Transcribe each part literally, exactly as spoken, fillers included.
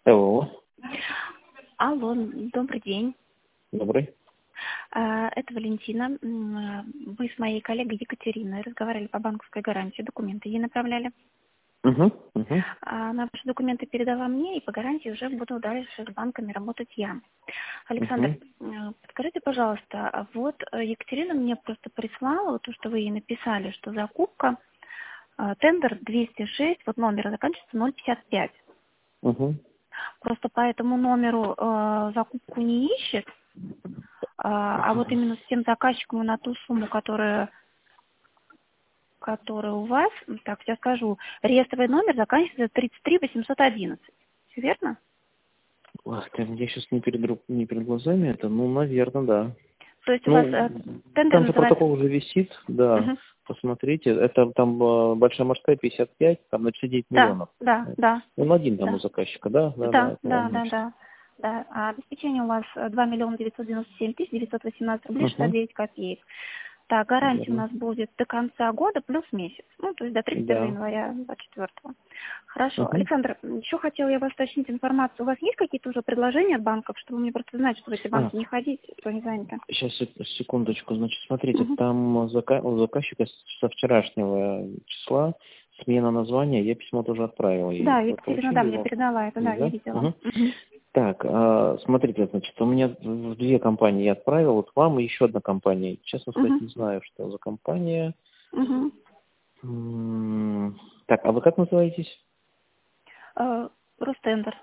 Алло, Алло, добрый день. добрый. А, Это Валентина. М, Вы с моей коллегой Екатериной разговаривали по банковской гарантии, документы ей направляли. Угу, угу, А Она ваши документы передала мне, и по гарантии уже буду дальше с банками работать я. Александр, угу. э, подскажите, пожалуйста, а вот э, Екатерина мне просто прислала вот то, что вы ей написали, что закупка, э, тендер двести шесть, вот номер заканчивается ноль пятьдесят пять. Угу. Просто по этому номеру э, закупку не ищет. А, а вот именно с тем заказчиком на ту сумму, которая, которая у вас, так, я скажу, реестровый номер заканчивается тридцать три восемьсот одиннадцать. Все верно? Ах, ты, я сейчас не перед, ру- не перед глазами это, ну, наверное, да. То есть у вас э, Ну, тендер там же называется... протокол уже висит, да, Мгм. посмотрите. Это там э, Большая морская пятьдесят пять, там на тридцать девять Да, миллионов. да, да, Он один там у да, заказчика, да, да, да, да, это да, он да, есть. да. Да, а обеспечение у вас э, два миллиона девятьсот девяносто семь тысяч девятьсот восемнадцать рублей шестьдесят Угу, девять копеек. Так, гарантия у верно. нас будет до конца года плюс месяц. Ну, то есть до тридцать первого Да. января двадцать четвёртого. Хорошо. Угу. Александр, еще хотела я вас уточнить информацию. У вас есть какие-то уже предложения от банков, чтобы мне просто знать, что в эти А, банки не ходить, что они заняты? сейчас, секундочку, значит, смотрите, Мгм. там зака- у заказчика с- со вчерашнего числа смена названия, я письмо тоже отправил ей. Да, Вы Екатерина, да, получили мне его? передала это, да, я Да? видела. Мгм. Мгм. Так, а, смотрите, значит, у меня в две компании я отправил, вот вам и еще одна компания. Честно сказать, Мгм. не знаю, что за компания. Мгм. М, Так, а вы как называетесь? Э, Ростендер.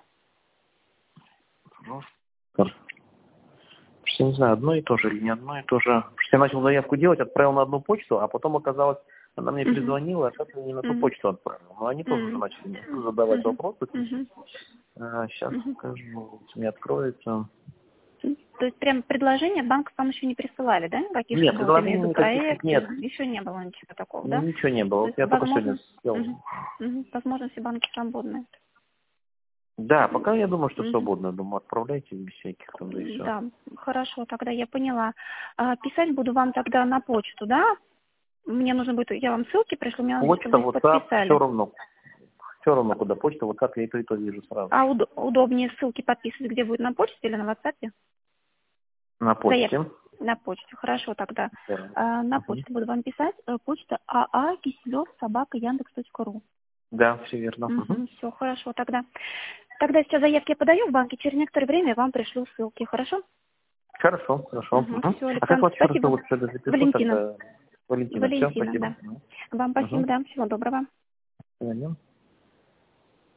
Роскар. Я не знаю, одно и то же или не одно и то же. Потому что я начал заявку делать, отправил на одну почту, а потом оказалось, она мне Мгм. перезвонила, а как я не на ту Мгм. почту отправил. Но они тоже уже Мгм. начали задавать Мгм. вопросы. Мгм. сейчас Мгм. скажу, вот мне откроется. То есть прям предложения банк вам еще не присылали, да, никаких, Нет, чтобы вот предложений имею в виду никаких проекты? нет. Еще не было ничего такого, да? Ничего не было. То Вот есть, я только сегодня возможно, сделал. мгм. Мгм. возможно, все банки свободны. Да, пока я думаю, что Мгм. свободно. Думаю, отправляйте без всяких там, да и все. Да, хорошо, тогда я поняла. А, писать буду вам тогда на почту, да? Мне нужно будет, я вам ссылки пришлю, мне надо будет, чтобы Почта, вы их WhatsApp, все подписали. равно. Все равно куда почта, WhatsApp, я и то, и то вижу сразу. А уд- удобнее ссылки подписывать, где будет, на почте или на WhatsApp? На Заявки. почте. На почте. Хорошо, тогда. Да. А, на Мгм. почту буду вам писать. Э, Почта АА Киселев собака Яндекс точка ру. Да, все верно. Мгм. Угу, все, хорошо. Тогда, тогда сейчас заявки я подаю в банке, через некоторое время я вам пришлю ссылки, хорошо? Хорошо, хорошо. Угу, Мгм. все, А как Александр, вас еще раз спасибо. зовут? Что я запишу Валентина. тогда? Валентина, все, Валентина, спасибо. да. Вам Угу. спасибо, да. Всего доброго. До свидания.